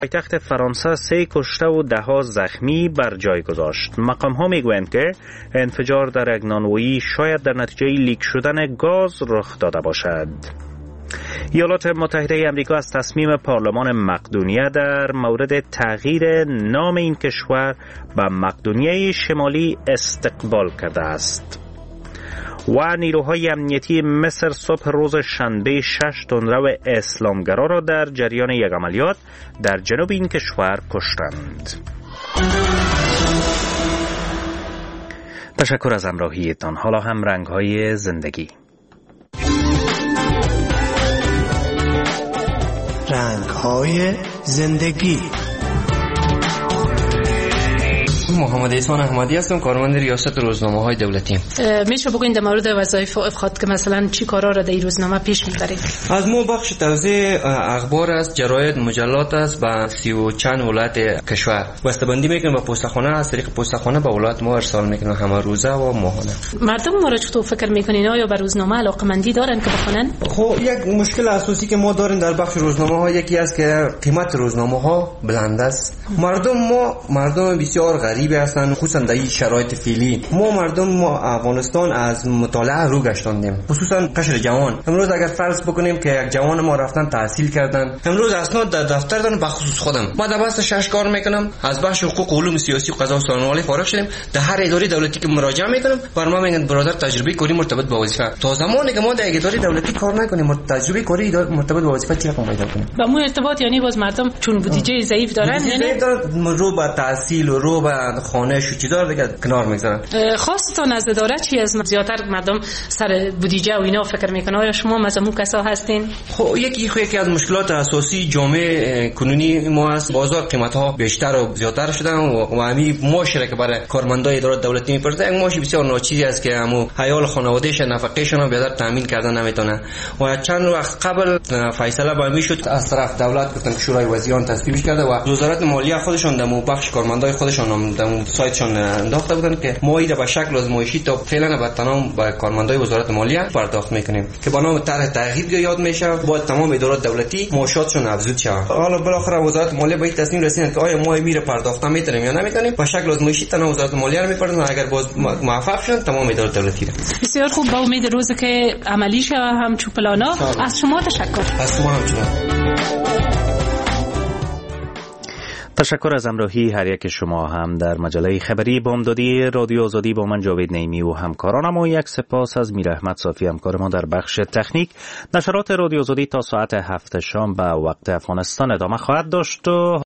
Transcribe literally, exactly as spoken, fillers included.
پایتخت فرانسه سه کشته و ده ها زخمی بر جای گذاشت. مقام ها میگویند که انفجار در یک نانوایی شاید در نتیجه لیک شدن گاز رخ داده باشد. ایالات متحده آمریکا از تصمیم پارلمان مقدونیه در مورد تغییر نام این کشور به مقدونیه شمالی استقبال کرده است. و نیروهای امنیتی مصر صبح روز شنبه شش تندرو اسلامگرا را در جریان یک عملیات در جنوب این کشور کشتند. تشکر از همراهیتان. حالا هم رنگ‌های زندگی. رنگ‌های زندگی. محمد احسان احمدی هستم، کارمند ریاست روزنامه‌های دولتی. میشه بگوین در مورد وظایف افخاد که مثلا چی کارا را در این روزنامه پیش میبرید؟ از ما بخش توزیع اخبار است، جراید، مجلات است و سی و چند ولایت کشور. بسته‌بندی میکنیم با پستخانه، از طریق پستخانه به ولایت ما ارسال میکنیم، همه روزه و ماهانه. مردم ما را چطور فکر میکنین؟ آیا به روزنامه علاقه‌مندی دارن که بخونن؟ خب یک مشکل اساسی که ما داریم در بخش روزنامه‌ها یکی است که قیمت روزنامه‌ها بلند است. مردم ما مردم بسیار غریبی هستند، خصوصا در این شرایط فعلی. ما مردم ما افغانستان از مطالعه رو گشتاندیم، خصوصا قشر جوان. امروز اگر فرض بکنیم که یک جوان ما رفتن تحصیل کردن، امروز اسناد در دفتر دارن، به خصوص خودم ما در بحث شش کار میکنم، از بخش حقوق علوم سیاسی و قضا و سخنرانی فارغ شدیم. در هر اداره دولتی که مراجعه میکنم بر ما میگن برادر تجربه کاری مرتبط با وظیفه. تا زمانی که ما در اداره دولتی کار نکنیم تجربه کاری مرتبط با وظیفه چی رقم پیدا کنیم؟ با مو ارتباط یعنی باز مردم چون بودجه ضعیف دارن، یعنی رو به تحصیل و رو به خانه شو چیزا دیگه کنار میگذارن. خاصتون از اداره چی از زیاتر مردم سر بودجه و اینا فکر میکنن؟ آیا شما مزمو کسا هستین؟ خب یکی خو یکی از مشکلات اساسی جامعه کنونی ما است، بازار قیمت ها بیشتر و زیاتر شدن و همین معاشره که برای کارمندای اداره دولتی میپرسه یک معاش بسیار ناچیزی است که همو حیال خانوادهش نفقهشون بیادر تامین کردن نمیتونه. و چند وقت قبل فیصله با میشد از طرف دولت گفتن که شورای وزیران تصویبش کرده و وزارت مالیه خودشون دمو بخش کارمندای خودشون دمو سایتشون انداخته بودن که ما ایده به شکل آزمایشی تا فعلا به تمام با کارمندای وزارت مالیه پرداخت میکنیم که با نام طرح تغییر یاد میشه، با تمام ادارات دولتی معاشاتشون افزود شه. حالا بالاخره وزارت مالیه به این تصمیم رسیدن که آیا ما میره پرداخت میتونیم یا نمیتونیم. به شکل آزمایشی تمام وزارت مالیه رو میپردازن، اگر باز موفق شدن تمام ادارات دولتی رو. بسیار خوب، با امید روزی که عملی شه هم چو پلانا. از شما تشکر. از شما همچنین. تشکر از همراهی هر یک شما. هم در مجله خبری بامدادی رادیو آزادی با من جاوید نعیمی و همکارانم و یک سپاس از میر احمد صافی همکار ما در بخش تکنیک. نشرات رادیو آزادی تا ساعت هفت شام به وقت افغانستان ادامه خواهد داشت و